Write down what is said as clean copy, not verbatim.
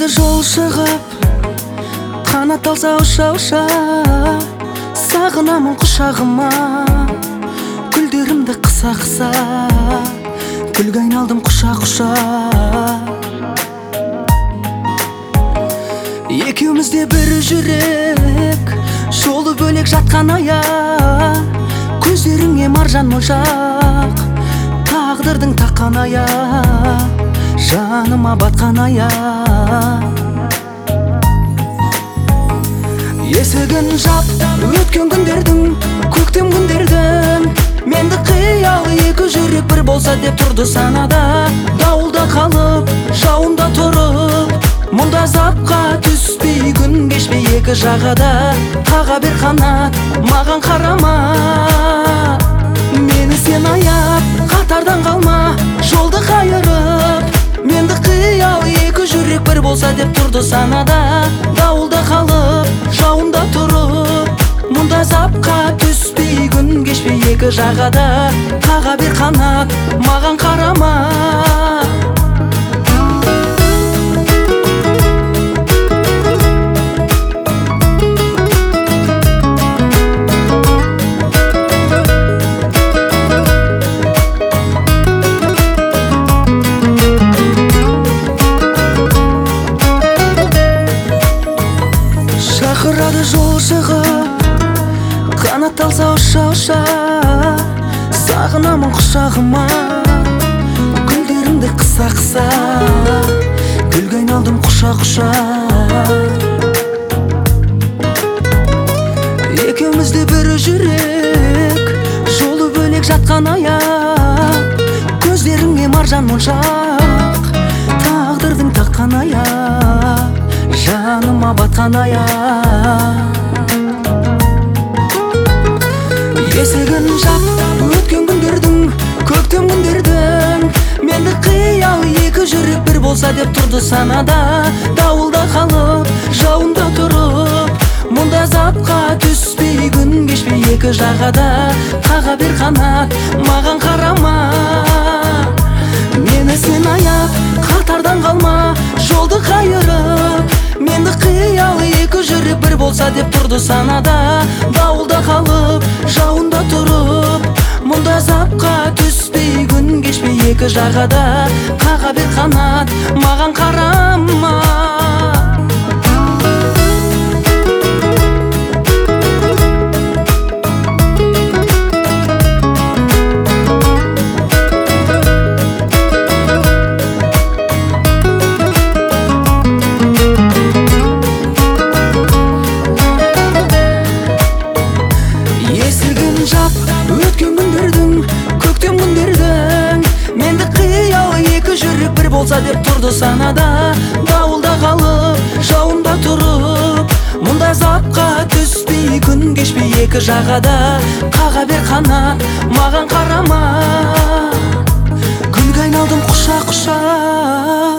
Шақырады жол шығып, қанат алса ұша-ұша, сағынамын құшағыма, гүлдерімді қыса-қыса, гүлге айналдым құша-құша. Екеумізде бір жүрек, жолы бөлек жатқан аяқ, көздеріңе маржан моншақ, тағдырдың таққан аяқ, жаныма батқан аяқ. Есігін жап, өткен күндердің, көктем күндердің, менді қиял екі жүрек бір болса деп тұрды санада. Дауылда қалып, жауында тұрып, мұнда запқа түспей күн кешпей екі жағада. Қаға бер қанат, маған қарама, мені сен аяп, қатардан қалма, жолды қайырып. Менді қиял екі жүрек бір болса деп тұрды санада. Дауылда қалып, жауында тұрып, мұнда запқа түспей күн кешпей екі жағада. Қаға бер қанат, маған қарама. Шақырады жол шығып, қанат алса ұша-ұша, сағынамын құшағыма, гүлдерімді қыса-қыса, гүлге айналдым құша-құша. Екеумізде бір жүрек, жолы бөлек жатқан аяқ, көздеріңе маржан моншақ, тағдырдың таққан аяқ, жаныма батқан аяқ. Есігін жап, өткен күндердің, көктем күндердің, менді қиял екі жүрек бір болса деп тұрды санада. Дауылда қалып, жауында тұрып, мұнда запқа түспей күн кешпей екі жағада. Қаға бер қанат, маған қарама, мені сен аяп, қатардан қалма, жолды қайырып. Менді қиял екі жүрек бір болса деп тұрды санада. Дауылда қалып, жауында тұрып, мұнда запқа түспей күн кешпей екі жағада. Қаға бер қанат, маған қарама. Өткен күндердің, көктем күндердің, менді қиял екі жүрек бір болса деп тұрды санада. Дауылда қалып, жауында тұрып, мұнда запқа түспей күн кешпей екі жағада. Қаға бер қанат, маған қарама, гүлге айналдым құша-құша.